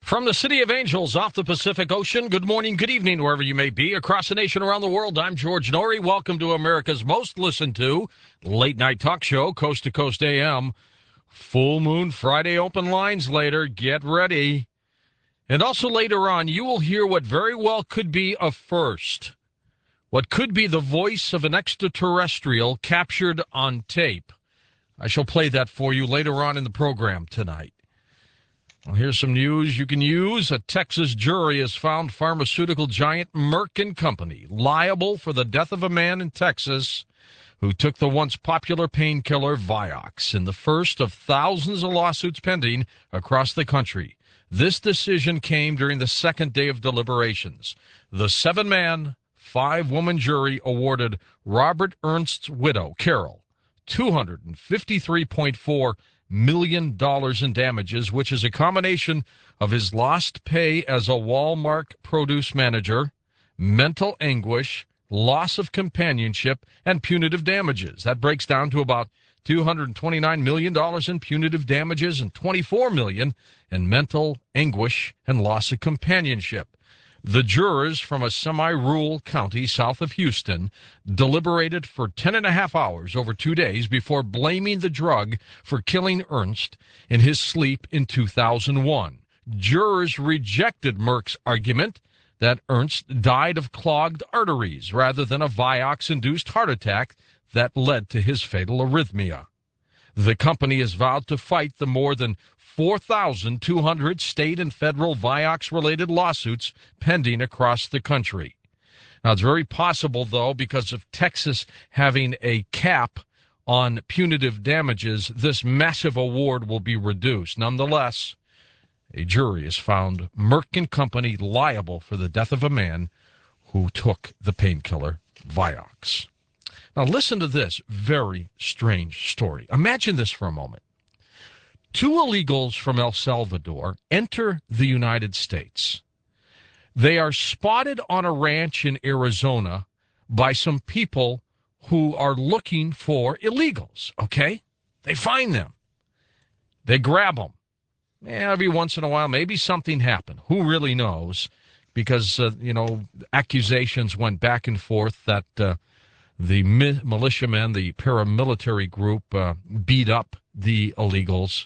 From the City of Angels off the Pacific Ocean, good morning, good evening, wherever you may be. Across the nation, around the world, I'm George Norrie. Welcome to America's most listened to late night talk show, Coast to Coast AM. Full Moon Friday open lines later. Get ready. And also later on, you will hear what very well could be a first. What could be the voice of an extraterrestrial captured on tape. I shall play that for you later on in the program tonight. Well, here's some news you can use. A Texas jury has found pharmaceutical giant Merck & Company liable for the death of a man in Texas who took the once popular painkiller Vioxx in the first of thousands of lawsuits pending across the country. This decision came during the second day of deliberations. The 7-man, 5-woman jury awarded Robert Ernst's widow, Carol, $253.4 million in damages, which is a combination of his lost pay as a Walmart produce manager, mental anguish, loss of companionship, and punitive damages. That breaks down to about $229 million in punitive damages and $24 million in mental anguish and loss of companionship. The jurors from a semi-rural county south of Houston deliberated for 10.5 hours over 2 days before blaming the drug for killing Ernst in his sleep in 2001. Jurors rejected Merck's argument that Ernst died of clogged arteries rather than a Vioxx-induced heart attack that led to his fatal arrhythmia. The company has vowed to fight the more than 4,200 state and federal Vioxx-related lawsuits pending across the country. Now, it's very possible, though, because of Texas having a cap on punitive damages, this massive award will be reduced. Nonetheless, a jury has found Merck & Company liable for the death of a man who took the painkiller Vioxx. Now, listen to this very strange story. Imagine this for a moment. 2 illegals from El Salvador enter the United States. They are spotted on a ranch in Arizona by some people who are looking for illegals, okay? They find them. They grab them. Every once in a while, maybe something happened. Who really knows? Because, accusations went back and forth that the militiamen, the paramilitary group, beat up the illegals.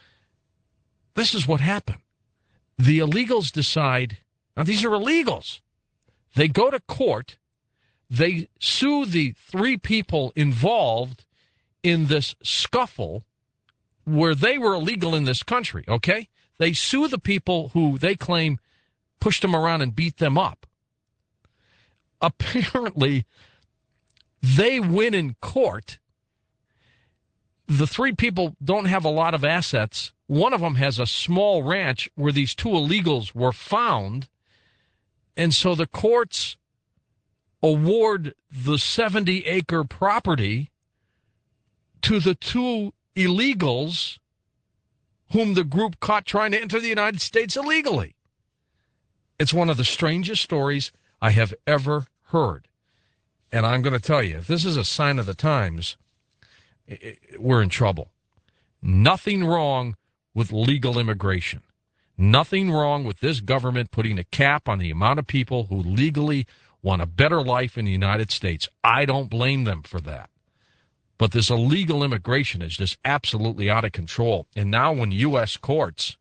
This is what happened. The illegals decide, now these are illegals. They go to court. They sue the 3 people involved in this scuffle where they were illegal in this country, okay? They sue the people who they claim pushed them around and beat them up. Apparently, they win in court. The 3 people don't have a lot of assets. One of them has a small ranch where these 2 illegals were found. And so the courts award the 70-acre property to the 2 illegals whom the group caught trying to enter the United States illegally. It's one of the strangest stories I have ever heard. And I'm going to tell you, if this is a sign of the times, we're in trouble. Nothing wrong with legal immigration. Nothing wrong with this government putting a cap on the amount of people who legally want a better life in the United States. I don't blame them for that. But this illegal immigration is just absolutely out of control. And now when U.S. courts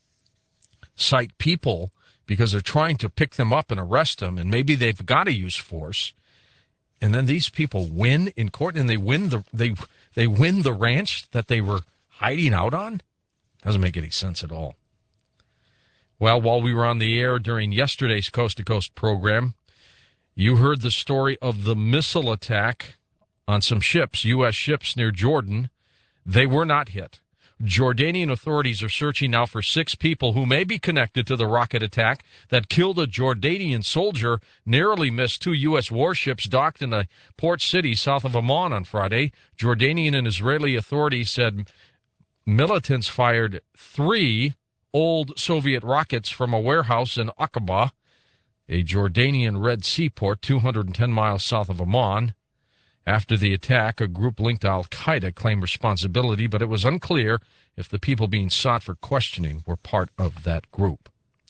cite people because they're trying to pick them up and arrest them, and maybe they've got to use force, and then these people win in court and they win the ranch that they were hiding out on? Doesn't make any sense at all. Well, while we were on the air during yesterday's Coast to Coast program, you heard the story of the missile attack on some ships, U.S. ships near Jordan. They were not hit. Jordanian authorities are searching now for 6 people who may be connected to the rocket attack that killed a Jordanian soldier, narrowly missed 2 U.S. warships docked in a port city south of Amman on Friday. Jordanian and Israeli authorities said militants fired 3 old Soviet rockets from a warehouse in Aqaba, a Jordanian Red Sea port 210 miles south of Amman. After the attack, a group linked to al-Qaeda claimed responsibility, but it was unclear if the people being sought for questioning were part of that group.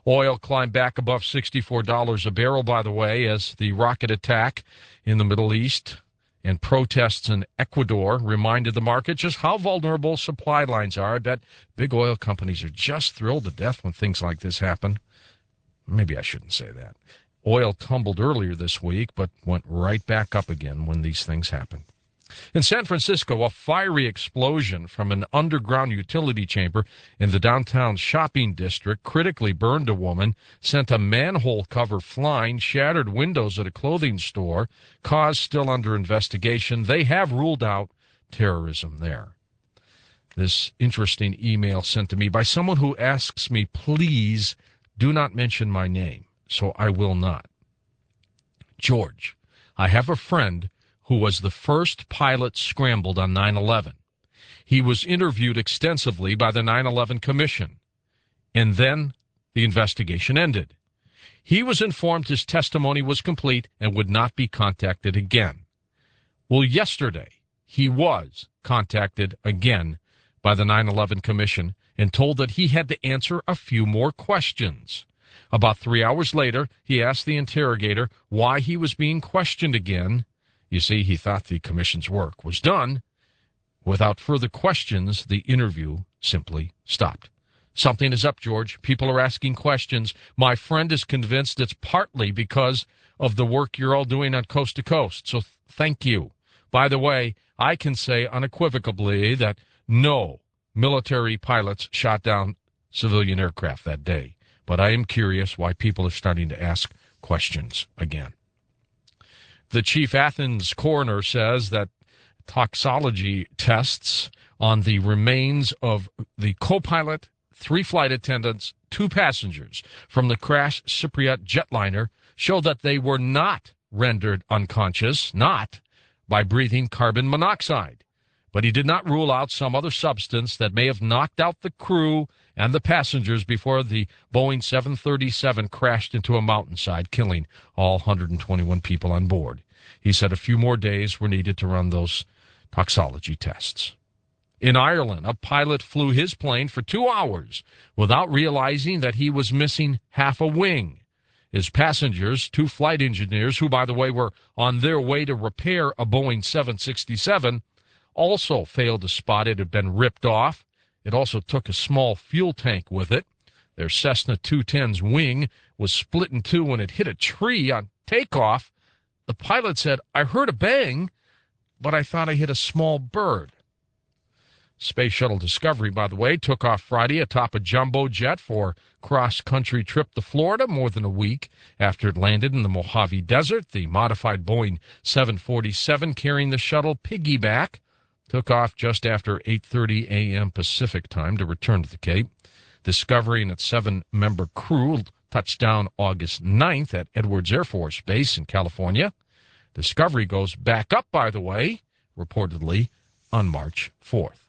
Oil climbed back above $64 a barrel, by the way, as the rocket attack in the Middle East and protests in Ecuador reminded the market just how vulnerable supply lines are. I bet big oil companies are just thrilled to death when things like this happen. Maybe I shouldn't say that. Oil tumbled earlier this week, but went right back up again when these things happen. In San Francisco, a fiery explosion from an underground utility chamber in the downtown shopping district critically burned a woman, sent a manhole cover flying, shattered windows at a clothing store, cause still under investigation. They have ruled out terrorism there. This interesting email sent to me by someone who asks me, please do not mention my name, so I will not. George, I have a friend who was the first pilot scrambled on 9/11. He was interviewed extensively by the 9/11 Commission, and then the investigation ended. He was informed his testimony was complete and would not be contacted again. Well, yesterday, he was contacted again by the 9/11 Commission and told that he had to answer a few more questions. About 3 hours later, he asked the interrogator why he was being questioned again. You see, he thought the commission's work was done. Without further questions, the interview simply stopped. Something is up, George. People are asking questions. My friend is convinced it's partly because of the work you're all doing on Coast to Coast. So thank you. By the way, I can say unequivocally that no military pilots shot down civilian aircraft that day. But I am curious why people are starting to ask questions again. The chief Athens coroner says that toxicology tests on the remains of the co-pilot, 3 flight attendants, 2 passengers from the crashed Cypriot jetliner show that they were not rendered unconscious, not by breathing carbon monoxide. But he did not rule out some other substance that may have knocked out the crew and the passengers before the Boeing 737 crashed into a mountainside, killing all 121 people on board. He said a few more days were needed to run those toxicology tests. In Ireland, a pilot flew his plane for 2 hours without realizing that he was missing half a wing. His passengers, 2 flight engineers, who, by the way, were on their way to repair a Boeing 767, also failed to spot it had been ripped off. It also took a small fuel tank with it. Their Cessna 210's wing was split in 2 when it hit a tree on takeoff. The pilot said, "I heard a bang, but I thought I hit a small bird." Space Shuttle Discovery, by the way, took off Friday atop a jumbo jet for cross-country trip to Florida more than a week after it landed in the Mojave Desert. The modified Boeing 747 carrying the shuttle piggyback took off just after 8:30 a.m. Pacific time to return to the Cape. Discovery and its 7-member crew touched down August 9th at Edwards Air Force Base in California. Discovery goes back up, by the way, reportedly on March 4th.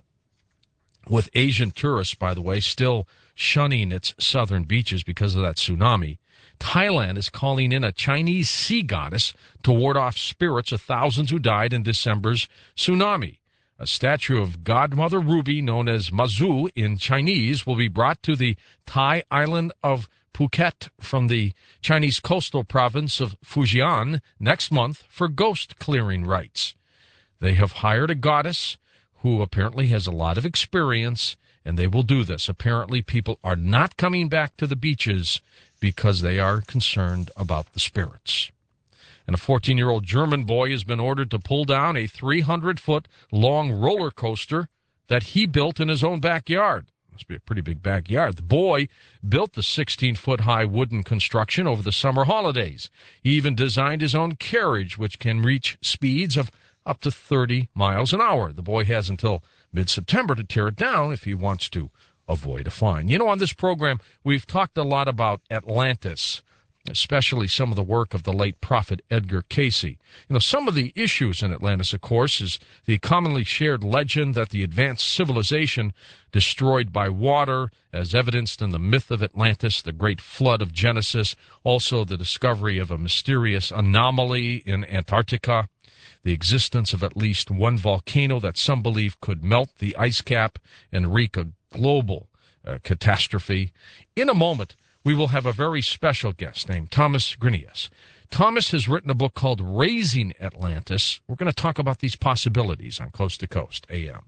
With Asian tourists, by the way, still shunning its southern beaches because of that tsunami, Thailand is calling in a Chinese sea goddess to ward off spirits of thousands who died in December's tsunami. A statue of Godmother Ruby, known as Mazu in Chinese, will be brought to the Thai island of Phuket from the Chinese coastal province of Fujian next month for ghost clearing rites. They have hired a goddess who apparently has a lot of experience, and they will do this. Apparently, people are not coming back to the beaches because they are concerned about the spirits. And a 14-year-old German boy has been ordered to pull down a 300-foot-long roller coaster that he built in his own backyard. Must be a pretty big backyard. The boy built the 16-foot-high wooden construction over the summer holidays. He even designed his own carriage, which can reach speeds of up to 30 miles an hour. The boy has until mid-September to tear it down if he wants to avoid a fine. You know, on this program, we've talked a lot about Atlantis, especially some of the work of the late prophet Edgar Cayce. You know, some of the issues in Atlantis, of course, is the commonly shared legend that the advanced civilization destroyed by water, as evidenced in the myth of Atlantis, the great flood of Genesis, also the discovery of a mysterious anomaly in Antarctica, the existence of at least one volcano that some believe could melt the ice cap and wreak a global catastrophe. In a moment, we will have a very special guest named Thomas Grinius. Thomas has written a book called Raising Atlantis. We're going to talk about these possibilities on Coast to Coast AM.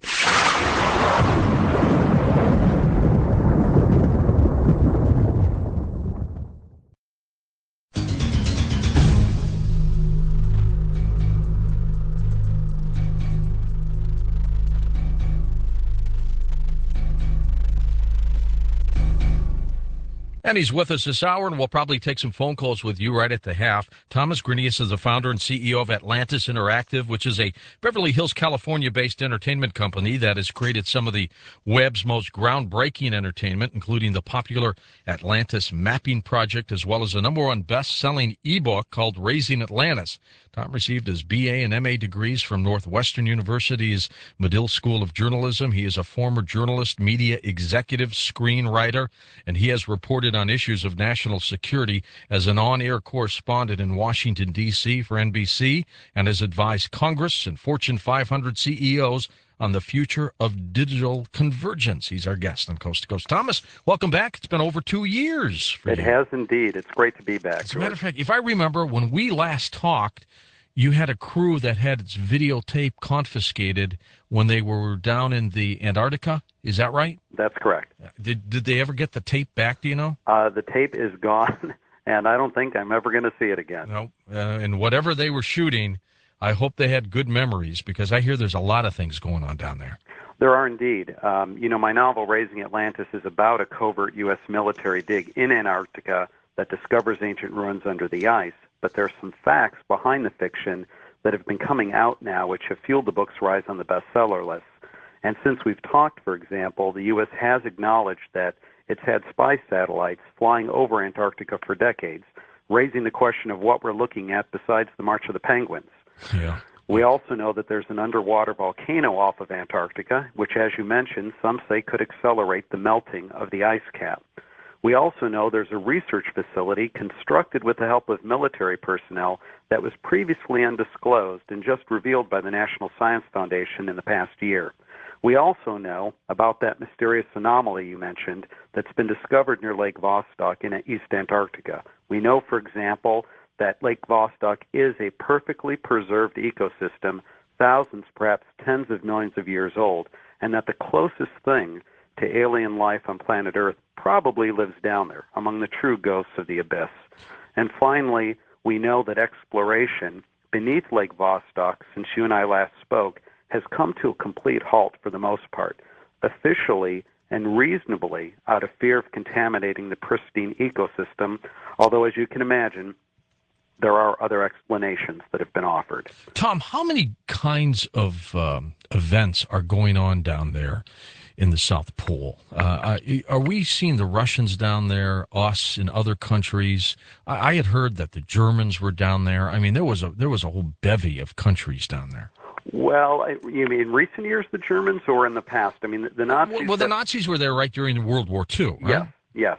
And he's with us this hour, and we'll probably take some phone calls with you right at the half. Thomas Grinius is the founder and CEO of Atlantis Interactive, which is a Beverly Hills, California-based entertainment company that has created some of the web's most groundbreaking entertainment, including the popular Atlantis Mapping Project, as well as a #1 best-selling ebook called Raising Atlantis. Tom received his BA and MA degrees from Northwestern University's Medill School of Journalism. He is a former journalist, media executive, screenwriter, and he has reported on issues of national security as an on-air correspondent in Washington, D.C. for NBC, and has advised Congress and Fortune 500 CEOs on the future of digital convergence. He's our guest on Coast to Coast. Thomas, welcome back. It's been over 2 years for you. It has indeed. It's great to be back. As a matter of fact, if I remember, when we last talked, you had a crew that had its videotape confiscated when they were down in the Antarctica. Is that right? That's correct. Did they ever get the tape back, do you know? The tape is gone, and I don't think I'm ever going to see it again. No. And whatever they were shooting, I hope they had good memories, because I hear there's a lot of things going on down there. There are indeed. My novel, Raising Atlantis, is about a covert U.S. military dig in Antarctica that discovers ancient ruins under the ice. But there are some facts behind the fiction that have been coming out now, which have fueled the book's rise on the bestseller lists. And since we've talked, for example, the U.S. has acknowledged that it's had spy satellites flying over Antarctica for decades, raising the question of what we're looking at besides the March of the Penguins. Yeah. We also know that there's an underwater volcano off of Antarctica, which, as you mentioned, some say could accelerate the melting of the ice cap. We also know there's a research facility constructed with the help of military personnel that was previously undisclosed and just revealed by the National Science Foundation in the past year. We also know about that mysterious anomaly you mentioned that's been discovered near Lake Vostok in East Antarctica. We know, for example, that Lake Vostok is a perfectly preserved ecosystem, thousands, perhaps tens of millions of years old, and that the closest thing to alien life on planet Earth probably lives down there, among the true ghosts of the abyss. And finally, we know that exploration beneath Lake Vostok, since you and I last spoke, has come to a complete halt for the most part, officially and reasonably out of fear of contaminating the pristine ecosystem, although, as you can imagine, there are other explanations that have been offered. Tom, how many kinds of events are going on down there in the South Pole? Are we seeing the Russians down there, us in other countries? I had heard that the Germans were down there. I mean, there was a whole bevy of countries down there. Well, you mean in recent years, the Germans, or in the past? I mean, the Nazis... Well, the Nazis were there right during World War II, right? Yes.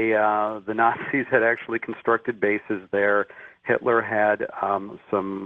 The Nazis had actually constructed bases there. Hitler had some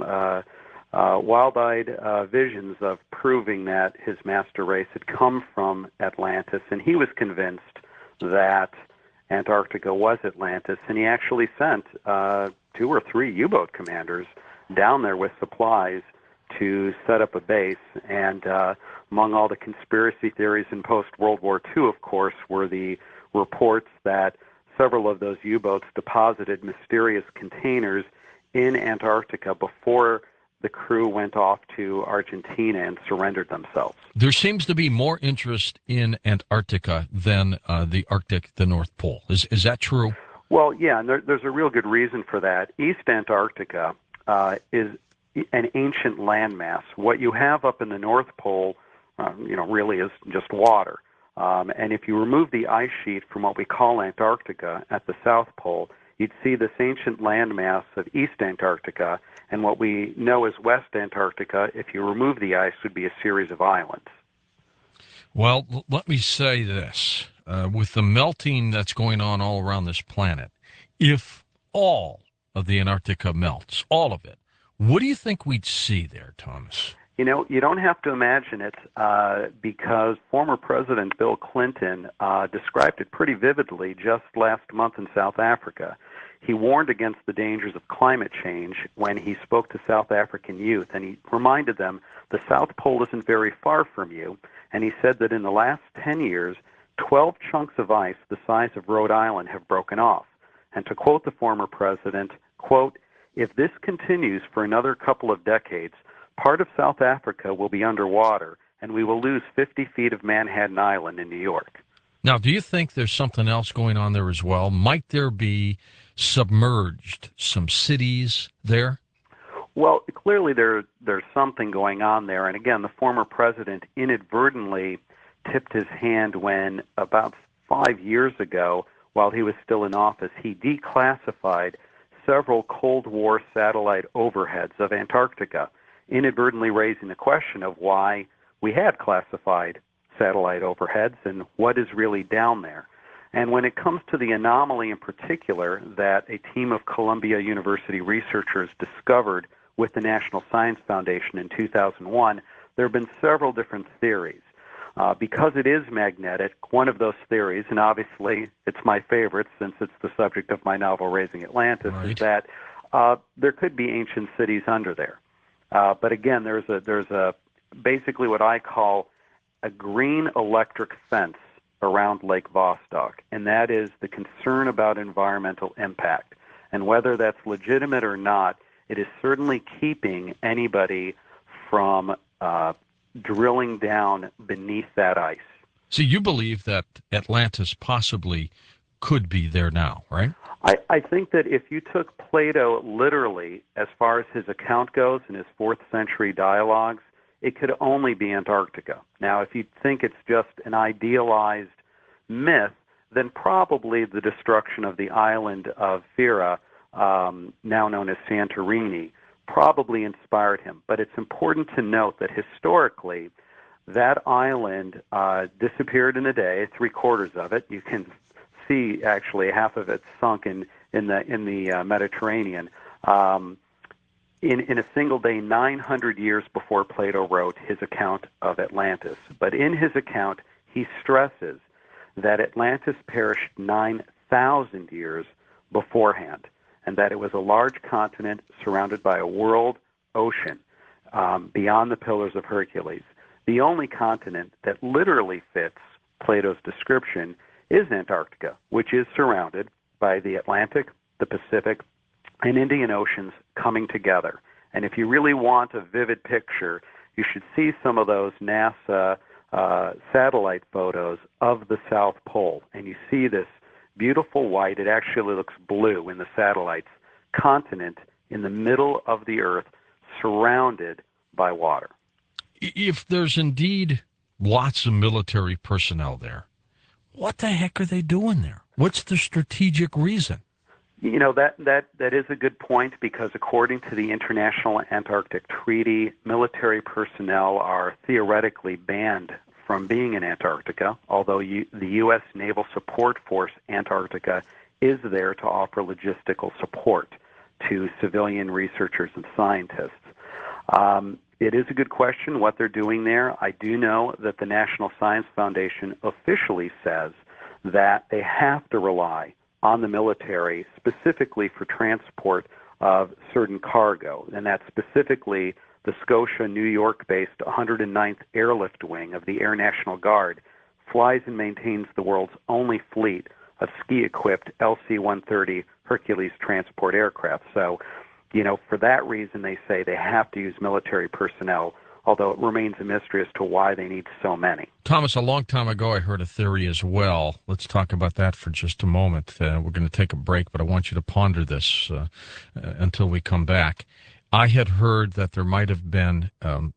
wild-eyed visions of proving that his master race had come from Atlantis, and he was convinced that Antarctica was Atlantis, and he actually sent 2 or 3 U-boat commanders down there with supplies to set up a base. And among all the conspiracy theories in post-World War II, of course, were the reports that several of those U-boats deposited mysterious containers in Antarctica before the crew went off to Argentina and surrendered themselves. There seems to be more interest in Antarctica than the Arctic, the North Pole. Is that true? Well, yeah, and there's a real good reason for that. East Antarctica is an ancient landmass. What you have up in the North Pole, really is just water. And if you remove the ice sheet from what we call Antarctica at the South Pole, you'd see this ancient landmass of East Antarctica, and what we know as West Antarctica, if you remove the ice, would be a series of islands. Well, let me say this. With the melting that's going on all around this planet, if all of the Antarctica melts, all of it, what do you think we'd see there, Thomas? You don't have to imagine it because former President Bill Clinton described it pretty vividly just last month in South Africa. He warned against the dangers of climate change when he spoke to South African youth, and he reminded them the South Pole isn't very far from you, and he said that in the last 10 years, 12 chunks of ice the size of Rhode Island have broken off. And to quote the former president, quote, "If this continues for another couple of decades, part of South Africa will be underwater, and we will lose 50 feet of Manhattan Island in New York." Now, do you think there's something else going on there as well? Might there be submerged some cities there? Well, clearly there's something going on there. And again, the former president inadvertently tipped his hand when about 5 years ago, while he was still in office, he declassified several Cold War satellite overheads of Antarctica, inadvertently raising the question of why we had classified satellite overheads and what is really down there. And when it comes to the anomaly in particular that a team of Columbia University researchers discovered with the National Science Foundation in 2001, there have been several different theories. Because it is magnetic, one of those theories, and obviously it's my favorite since it's the subject of my novel Raising Atlantis, Right, is that there could be ancient cities under there. But again, there's a basically what I call a green electric fence around Lake Vostok, and that is the concern about environmental impact. And whether that's legitimate or not, it is certainly keeping anybody from drilling down beneath that ice. So you believe that Atlantis possibly could be there now, right? I think that if you took Plato literally, as far as his account goes in his 4th century dialogues, it could only be Antarctica. Now, if you think it's just an idealized myth, then probably the destruction of the island of Fira, now known as Santorini, probably inspired him. But it's important to note that historically, that island disappeared in a day, 3/4 of it. You can see actually half of it sunk in the Mediterranean. In a single day, 900 years before Plato wrote his account of Atlantis. But in his account, he stresses that Atlantis perished 9,000 years beforehand, and that it was a large continent surrounded by a world ocean beyond the Pillars of Hercules. The only continent that literally fits Plato's description is Antarctica, which is surrounded by the Atlantic, the Pacific, and Indian Oceans coming together. And if you really want a vivid picture, you should see some of those NASA satellite photos of the South Pole. And you see this beautiful white, it actually looks blue in the satellites, continent in the middle of the Earth surrounded by water. If there's indeed lots of military personnel there, what the heck are they doing there? What's the strategic reason? You know, that is a good point, because according to the International Antarctic Treaty, military personnel are theoretically banned from being in Antarctica, although the U.S. Naval Support Force Antarctica is there to offer logistical support to civilian researchers and scientists. It is a good question what they're doing there. I do know that the National Science Foundation officially says that they have to rely on the military specifically for transport of certain cargo, and that's specifically the Scotia, New York-based 109th Airlift Wing of the Air National Guard flies and maintains the world's only fleet of ski-equipped LC-130 Hercules transport aircraft. So, you know, for that reason, they say they have to use military personnel, although it remains a mystery as to why they need so many. Thomas, a long time ago, I heard a theory as well. Let's talk about that for just a moment. We're going to take a break, but I want you to ponder this until we come back. I had heard that there might have been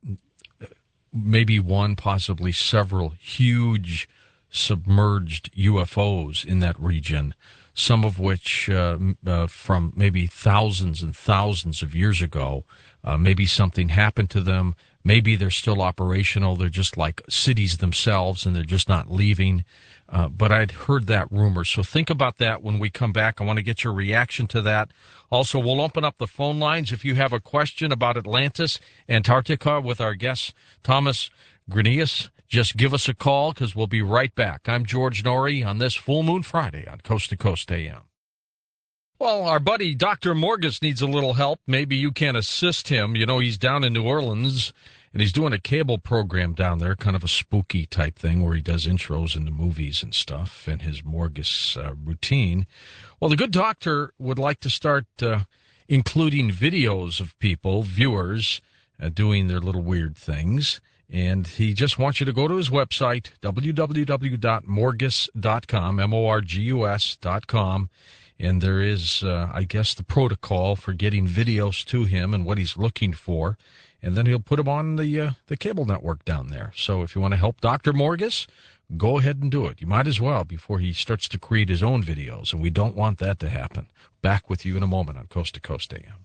maybe one, possibly several huge submerged UFOs in that region, some of which from maybe thousands and thousands of years ago. Maybe something happened to them. Maybe they're still operational. They're just like cities themselves, and they're just not leaving. But I'd heard that rumor. So think about that when we come back. I want to get your reaction to that. Also, we'll open up the phone lines. If you have a question about Atlantis, Antarctica with our guest, Thomas Grenius, just give us a call because we'll be right back. I'm George Norrie on this Full Moon Friday on Coast to Coast AM. Well, our buddy Dr. Morgus needs a little help. Maybe you can assist him. You know, he's down in New Orleans, and he's doing a cable program down there, kind of a spooky type thing where he does intros into movies and stuff and his Morgus routine. Well, the good doctor would like to start including videos of people, viewers, doing their little weird things. And he just wants you to go to his website, www.morgus.com, morgus.com. And there is, I guess, the protocol for getting videos to him and what he's looking for. And then he'll put them on the cable network down there. So if you want to help Dr. Morgus, go ahead and do it. You might as well before he starts to create his own videos. And we don't want that to happen. Back with you in a moment on Coast to Coast AM.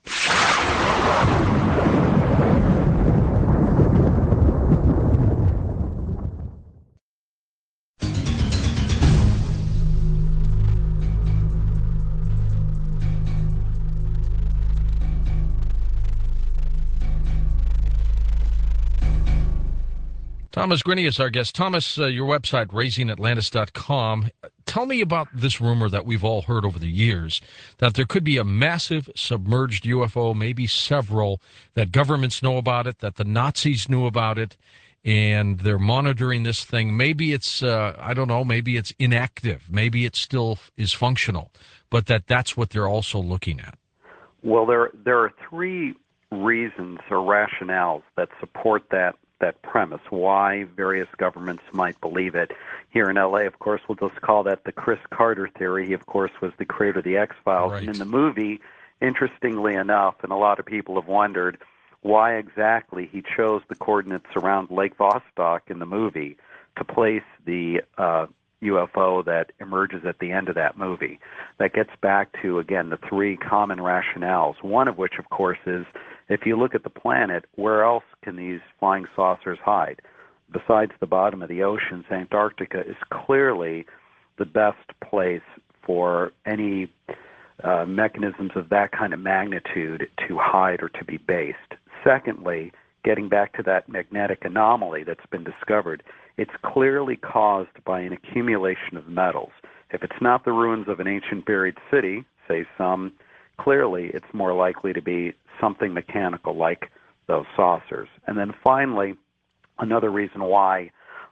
Thomas Grenius is our guest. Thomas, your website, raisingatlantis.com. Tell me about this rumor that we've all heard over the years, that there could be a massive submerged UFO, maybe several, that governments know about it, that the Nazis knew about it, and they're monitoring this thing. Maybe it's, I don't know, maybe it's inactive. Maybe it still is functional, but that's what they're also looking at. Well, there are three reasons or rationales that support that premise, why various governments might believe it. Here in L.A., of course, we'll just call that the Chris Carter theory. He, of course, was the creator of the X-Files. Right. And in the movie, interestingly enough, and a lot of people have wondered why exactly he chose the coordinates around Lake Vostok in the movie to place the UFO that emerges at the end of that movie. That gets back to, again, the three common rationales, one of which, of course, is if you look at the planet, where else can these flying saucers hide? Besides the bottom of the oceans, Antarctica is clearly the best place for any mechanisms of that kind of magnitude to hide or to be based. Secondly, getting back to that magnetic anomaly that's been discovered, it's clearly caused by an accumulation of metals. If it's not the ruins of an ancient buried city, say some, clearly it's more likely to be something mechanical like those saucers. And then finally, another reason why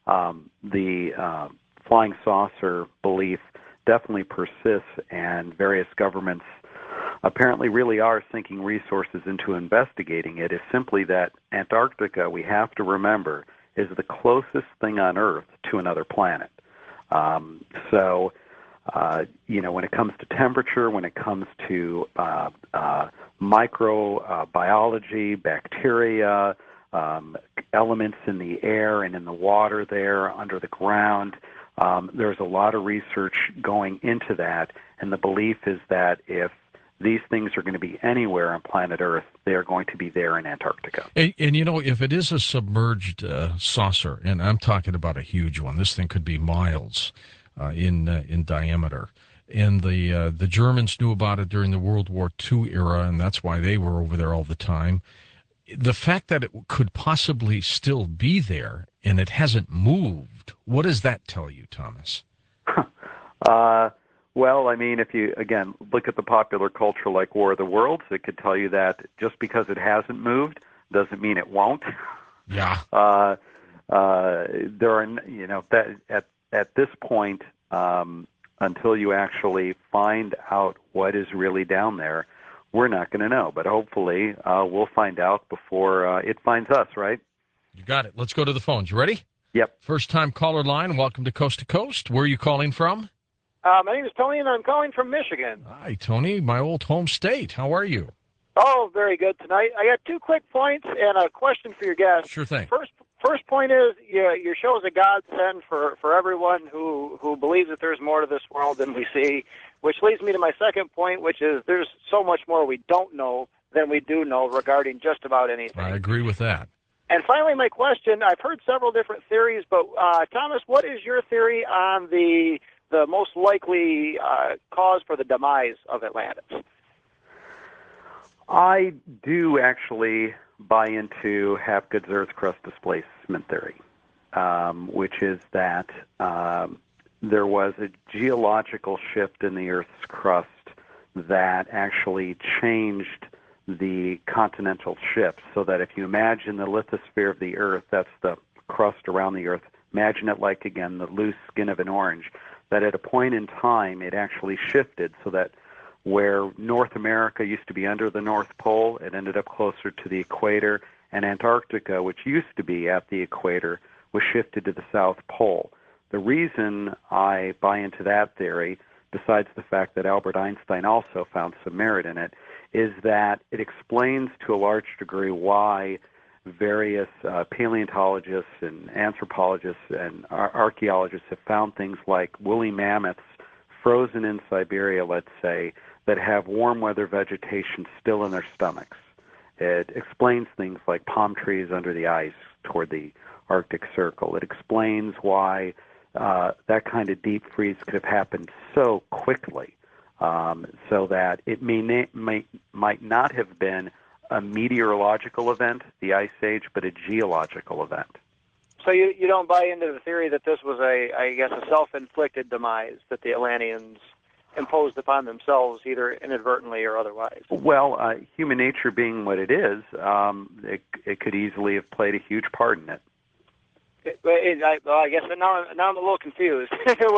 the flying saucer belief definitely persists and various governments apparently really are sinking resources into investigating it is simply that Antarctica, we have to remember, is the closest thing on Earth to another planet. When it comes to temperature, when it comes to microbiology, bacteria, elements in the air and in the water there, under the ground, there's a lot of research going into that, and the belief is that if these things are going to be anywhere on planet Earth, they are going to be there in Antarctica. And if it is a submerged saucer, and I'm talking about a huge one, this thing could be miles in diameter. And the Germans knew about it during the World War II era, and that's why they were over there all the time. The fact that it could possibly still be there and it hasn't moved, what does that tell you, Thomas? Well, I mean, if you, again, look at the popular culture like War of the Worlds, it could tell you that just because it hasn't moved doesn't mean it won't. Yeah. There are, that at this point, until you actually find out what is really down there, we're not going to know. But hopefully we'll find out before it finds us, right? You got it. Let's go to the phones. You ready? Yep. First-time caller line. Welcome to Coast to Coast. Where are you calling from? My name is Tony, and I'm calling from Michigan. Hi, Tony, my old home state. How are you? Oh, very good tonight. I got 2 quick points and a question for your guest. Sure thing. First point is your show is a godsend for everyone who believes that there's more to this world than we see, which leads me to my second point, which is there's so much more we don't know than we do know regarding just about anything. I agree with that. And finally, my question, I've heard several different theories, but Thomas, what is your theory on the most likely cause for the demise of Atlantis? I do actually buy into Hapgood's Earth crust displacement theory, which is that there was a geological shift in the Earth's crust that actually changed the continental shift, so that if you imagine the lithosphere of the Earth, that's the crust around the Earth, imagine it like, again, the loose skin of an orange, that at a point in time it actually shifted so that where North America used to be under the North Pole, it ended up closer to the equator, and Antarctica, which used to be at the equator, was shifted to the South Pole. The reason I buy into that theory, besides the fact that Albert Einstein also found some merit in it, is that it explains to a large degree why various paleontologists and anthropologists and archaeologists have found things like woolly mammoths frozen in Siberia, let's say, that have warm weather vegetation still in their stomachs. It explains things like palm trees under the ice toward the Arctic Circle. It explains why that kind of deep freeze could have happened so quickly, so that it might not have been a meteorological event, the Ice Age, but a geological event. So you don't buy into the theory that this was a self-inflicted demise that the Atlanteans imposed upon themselves, either inadvertently or otherwise? Well, human nature being what it is, it could easily have played a huge part in it. I guess now I'm a little confused.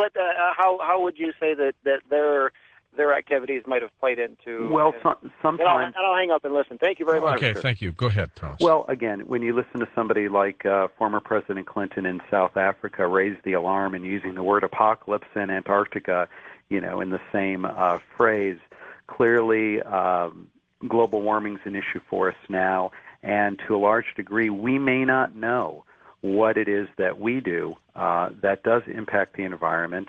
How would you say that their activities might have played into? Well, sometimes. I'll hang up and listen. Thank you very much. Okay, thank you. Go ahead, Thomas. Well, again, when you listen to somebody like former President Clinton in South Africa raise the alarm and using the word apocalypse in Antarctica, in the same phrase, clearly global warming is an issue for us now, and to a large degree, we may not know what it is that we do that does impact the environment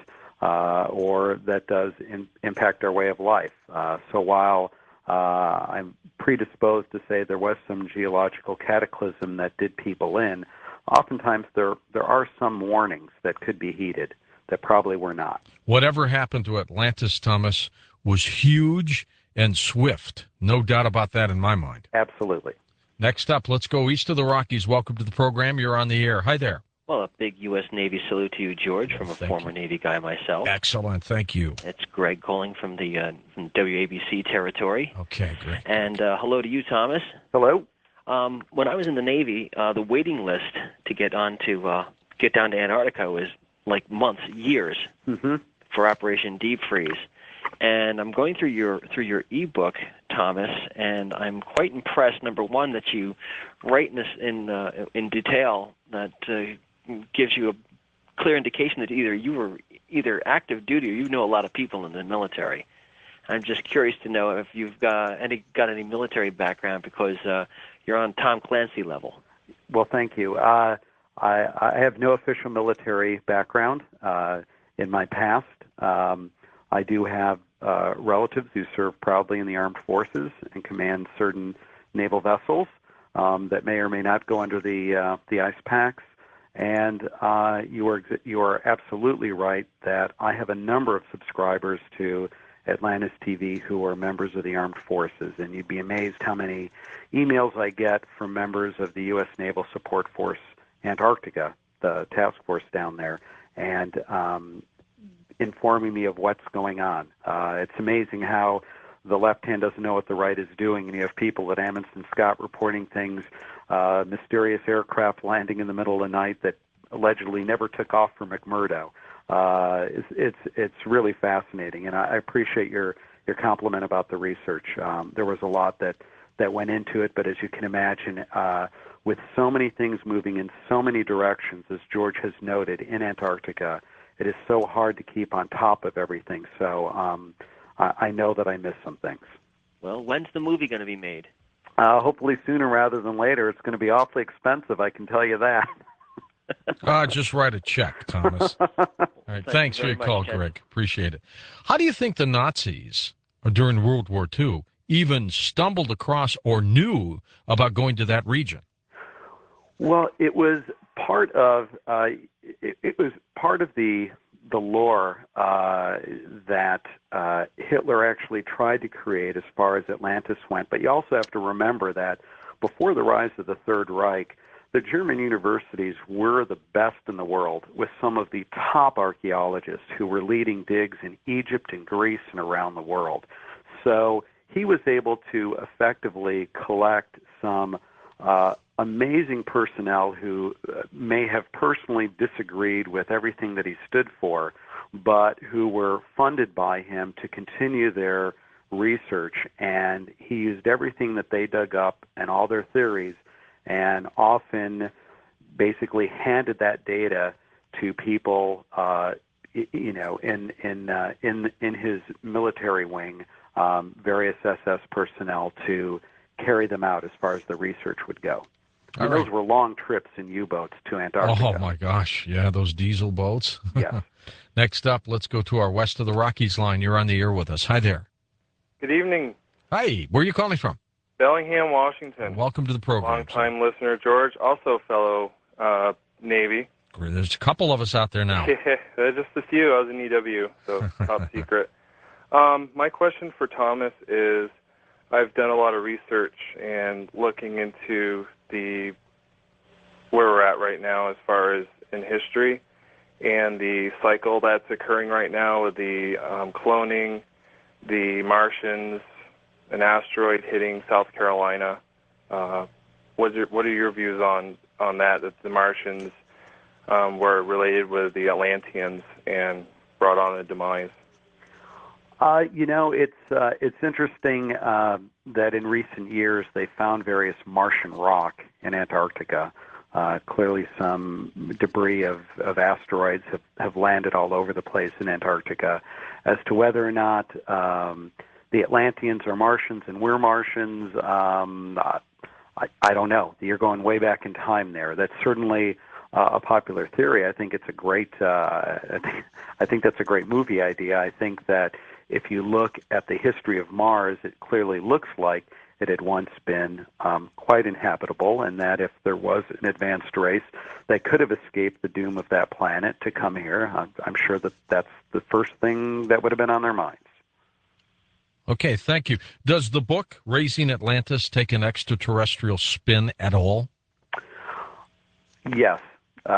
or that does impact our way of life. So while I'm predisposed to say there was some geological cataclysm that did people in, oftentimes there are some warnings that could be heeded that probably were not. Whatever happened to Atlantis, Thomas, was huge and swift. No doubt about that in my mind. Absolutely. Next up, let's go east of the Rockies. Welcome to the program. You're on the air. Hi there. Well, a big U.S. Navy salute to you, George, from a former Navy guy myself. Excellent. Thank you. It's Greg calling from the from WABC territory. Okay, great. And hello to you, Thomas. Hello. When I was in the Navy, the waiting list to get down to Antarctica was like months, years for Operation Deep Freeze. And I'm going through your ebook, Thomas, and I'm quite impressed. Number one, that you write in detail that gives you a clear indication that either you were active duty or you know a lot of people in the military. I'm just curious to know if you've got any military background, because you're on Tom Clancy level. Well, thank you. I have no official military background in my past. I do have relatives who serve proudly in the armed forces and command certain naval vessels that may or may not go under the ice packs. And you are absolutely right that I have a number of subscribers to Atlantis TV who are members of the armed forces, and you'd be amazed how many emails I get from members of the U.S. Naval Support Force Antarctica, the task force down there, and informing me of what's going on. It's amazing how the left hand doesn't know what the right is doing, and you have people at Amundsen Scott reporting things, mysterious aircraft landing in the middle of the night that allegedly never took off from McMurdo. It's really fascinating, and I appreciate your compliment about the research. There was a lot that went into it, but as you can imagine, with so many things moving in so many directions, as George has noted, in Antarctica, it is so hard to keep on top of everything. So I know that I missed some things. Well, when's the movie going to be made? Hopefully sooner rather than later. It's going to be awfully expensive, I can tell you that. Just write a check, Thomas. All right, thanks for your call, Greg. Appreciate it. How do you think the Nazis, during World War II, even stumbled across or knew about going to that region? Well, it was part of it was part of the lore that Hitler actually tried to create as far as Atlantis went. But you also have to remember that before the rise of the Third Reich, the German universities were the best in the world, with some of the top archaeologists who were leading digs in Egypt and Greece and around the world. So he was able to effectively collect some amazing personnel who may have personally disagreed with everything that he stood for, but who were funded by him to continue their research. And he used everything that they dug up and all their theories, and often basically handed that data to people, in his military wing, various SS personnel to carry them out as far as the research would go. And those were long trips in U-boats to Antarctica. Oh, my gosh. Yeah, those diesel boats. Yeah. Next up, let's go to our West of the Rockies line. You're on the air with us. Hi there. Good evening. Hi. Where are you calling from? Bellingham, Washington. Welcome to the program. Long-time listener, George, also fellow Navy. There's a couple of us out there now. Yeah, just a few. I was in EW, so top secret. My question for Thomas is, I've done a lot of research and looking into where we're at right now as far as in history and the cycle that's occurring right now with the cloning, the Martians, an asteroid hitting South Carolina. What are your views on that the Martians were related with the Atlanteans and brought on a demise? It's interesting that in recent years they found various Martian rock in Antarctica. Clearly some debris of asteroids have landed all over the place in Antarctica. As to whether or not the Atlanteans are Martians and we're Martians, I don't know. You're going way back in time there. That's certainly a popular theory. I think it's a great. I think that's a great movie idea. I think that if you look at the history of Mars, it clearly looks like it had once been quite inhabitable, and that if there was an advanced race that could have escaped the doom of that planet to come here, I'm sure that that's the first thing that would have been on their minds. Okay, thank you. Does the book Raising Atlantis take an extraterrestrial spin at all? Yes.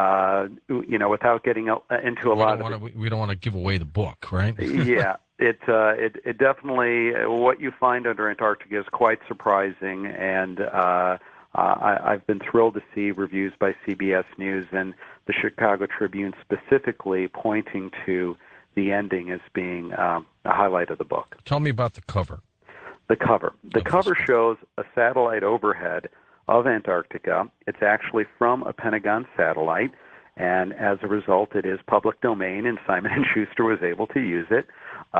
Without getting into a lot of we don't want to give away the book, right? Yeah. It definitely, what you find under Antarctica is quite surprising, and I've been thrilled to see reviews by CBS News and the Chicago Tribune specifically pointing to the ending as being a highlight of the book. Tell me about the cover. The cover shows a satellite overhead of Antarctica. It's actually from a Pentagon satellite, and as a result, it is public domain, and Simon & Schuster was able to use it.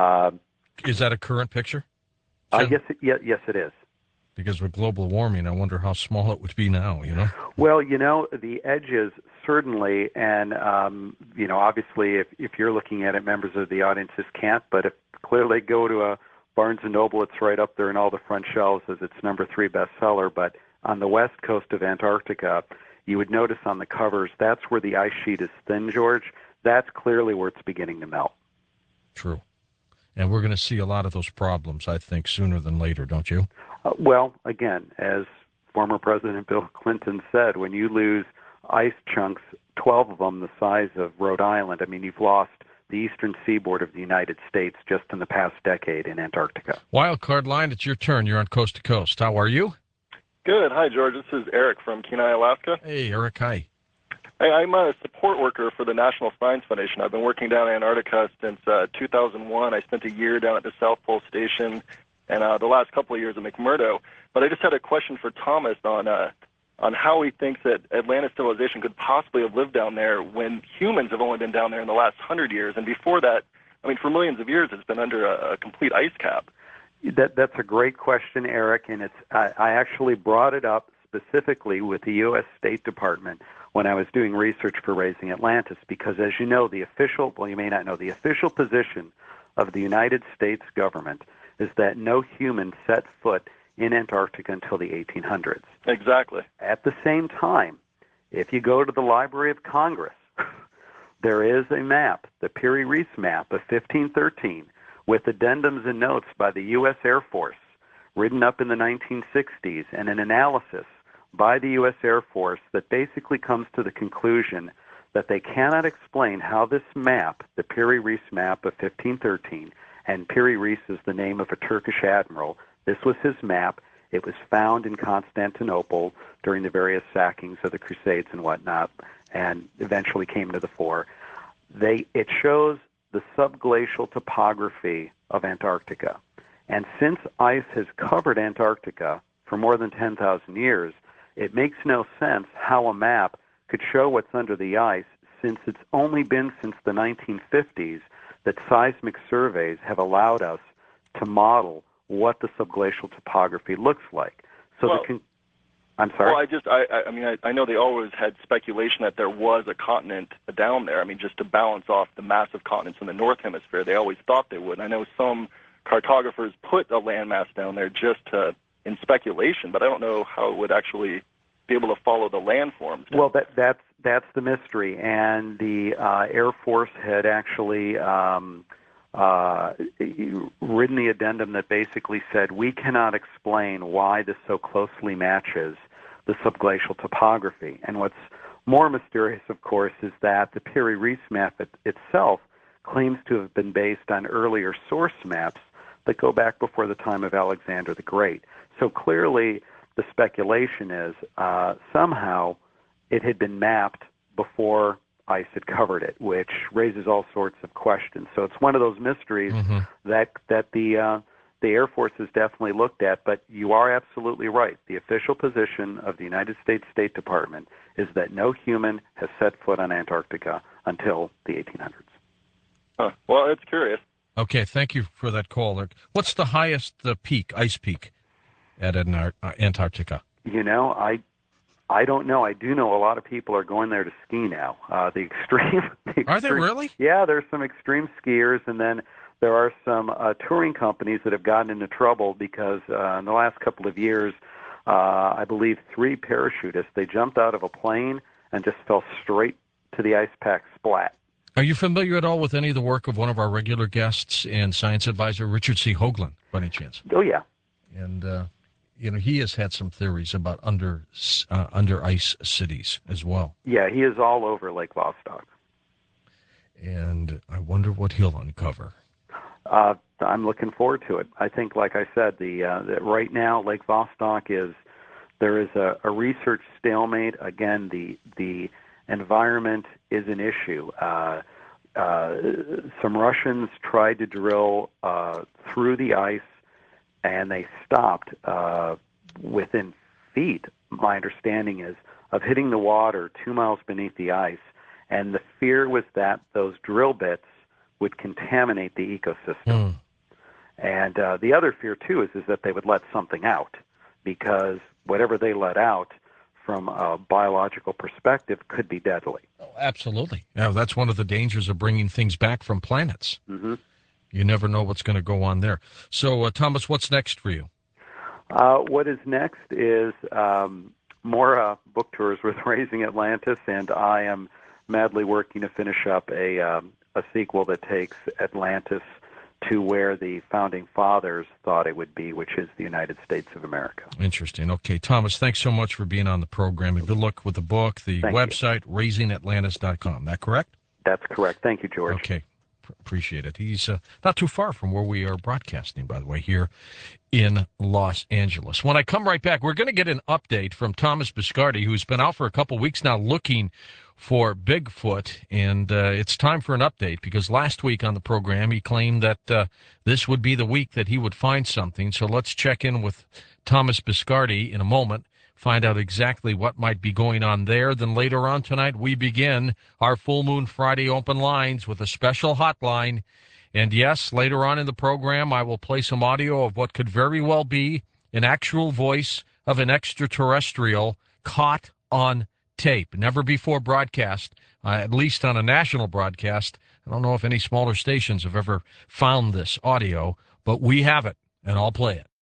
Is that a current picture? Yes, it is. Because with global warming, I wonder how small it would be now, Well, the edges certainly, and, obviously if you're looking at it, members of the audience just can't, but if clearly go to a Barnes & Noble, it's right up there in all the front shelves as its number 3 bestseller, but on the west coast of Antarctica, you would notice on the covers, that's where the ice sheet is thin, George. That's clearly where it's beginning to melt. True. And we're going to see a lot of those problems, I think, sooner than later, don't you? Well, again, as former President Bill Clinton said, when you lose ice chunks, 12 of them the size of Rhode Island, you've lost the eastern seaboard of the United States just in the past decade in Antarctica. Wildcard line, it's your turn. You're on Coast to Coast. How are you? Good. Hi, George. This is Eric from Kenai, Alaska. Hey, Eric. Hi. I'm a support worker for the National Science Foundation. I've been working down in Antarctica since 2001. I spent a year down at the South Pole Station and the last couple of years at McMurdo. But I just had a question for Thomas on how he thinks that Atlantis civilization could possibly have lived down there when humans have only been down there in the last 100 years. And before that, for millions of years, it's been under a complete ice cap. That's a great question, Eric, and I actually brought it up specifically with the U.S. State Department when I was doing research for Raising Atlantis, because as you know, you may not know, the official position of the United States government is that no human set foot in Antarctica until the 1800s. Exactly. At the same time, If you go to the Library of Congress, there is a map, the Peary-Reis map of 1513, with addendums and notes by the U.S. Air Force, written up in the 1960s, and an analysis by the U.S. Air Force that basically comes to the conclusion that they cannot explain how this map, the Peary-Reis map of 1513, and Peary-Reis is the name of a Turkish admiral. This was his map. It was found in Constantinople during the various sackings of the Crusades and whatnot, and eventually came to the fore. It shows the subglacial topography of Antarctica. And since ice has covered Antarctica for more than 10,000 years, it makes no sense how a map could show what's under the ice, since it's only been since the 1950s that seismic surveys have allowed us to model what the subglacial topography looks like. So I'm sorry? Well, I mean, I know they always had speculation that there was a continent down there. I mean, just to balance off the massive continents in the North Hemisphere, they always thought they would. And I know some cartographers put a landmass down there just in speculation, but I don't know how it would actually be able to follow the landforms. Well, that's the mystery. And the Air Force had actually written the addendum that basically said, we cannot explain why this so closely matches the subglacial topography. And what's more mysterious, of course, is that the Peary-Reis map itself claims to have been based on earlier source maps that go back before the time of Alexander the Great. So clearly the speculation is somehow it had been mapped before ice had covered it, which raises all sorts of questions. So it's one of those mysteries that the Air Force has definitely looked at, but you are absolutely right. The official position of the United States State Department is that no human has set foot on Antarctica until the 1800s. Huh. Well, it's curious. Okay, thank you for that call. What's the highest ice peak at Antarctica? You know, I don't know. I do know a lot of people are going there to ski now. Are they really? Yeah, there's some extreme skiers, and then there are some touring companies that have gotten into trouble because in the last couple of years, I believe 3 parachutists, they jumped out of a plane and just fell straight to the ice pack, splat. Are you familiar at all with any of the work of one of our regular guests and science advisor, Richard C. Hoagland, by any chance? Oh, yeah. And he has had some theories about under ice cities as well. Yeah, he is all over Lake Vostok. And I wonder what he'll uncover. I'm looking forward to it. I think, like I said, that right now Lake Vostok there is a research stalemate. Again, the environment is an issue. Some Russians tried to drill through the ice, and they stopped within feet, my understanding is, of hitting the water 2 miles beneath the ice. And the fear was that those drill bits would contaminate the ecosystem. And the other fear, too, is that they would let something out, because whatever they let out from a biological perspective could be deadly. Oh, absolutely. Yeah, that's one of the dangers of bringing things back from planets. Mm-hmm. You never know what's going to go on there. So, Thomas, what's next for you? What is next is more book tours with Raising Atlantis, and I am madly working to finish up a sequel that takes Atlantis to where the founding fathers thought it would be, which is the United States of America. Interesting. Okay, Thomas, thanks so much for being on the program, and good luck with the book, the website, raisingatlantis.com. That correct? That's correct. Thank you, George. Okay. Appreciate it. He's not too far from where we are broadcasting, by the way, here in Los Angeles. When I come right back, we're going to get an update from Thomas Biscardi, who's been out for a couple weeks now looking for Bigfoot, and it's time for an update, because last week on the program he claimed that this would be the week that he would find something. So let's check in with Thomas Biscardi in a moment, find out exactly what might be going on there. Then later on tonight, we begin our Full Moon Friday open lines with a special hotline. And yes, later on in the program, I will play some audio of what could very well be an actual voice of an extraterrestrial caught on tape. Never before broadcast, at least on a national broadcast. I don't know if any smaller stations have ever found this audio, but we have it, and I'll play it.